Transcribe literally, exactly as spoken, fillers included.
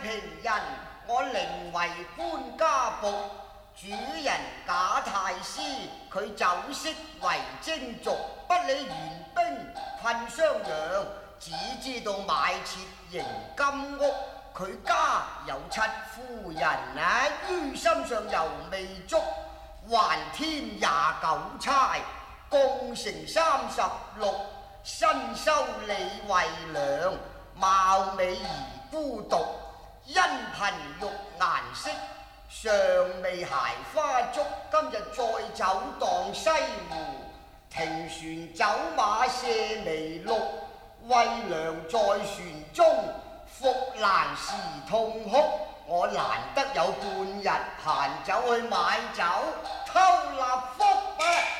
平人，我寧為官家僕。主人賈太師，佢酒色為精俗，不理援兵困襄陽，只知道買設營金屋。佢家有七夫人啊，於心上猶未足，還添廿九釵，共成三十六。身修李慧娘，貌美而孤獨，因貧欲顏色，尚未鞋花足。今日再走蕩西湖，停船走馬射微鹿。慧娘在船中，復蘭時痛哭。我難得有半日閒走去買酒，偷納福啊！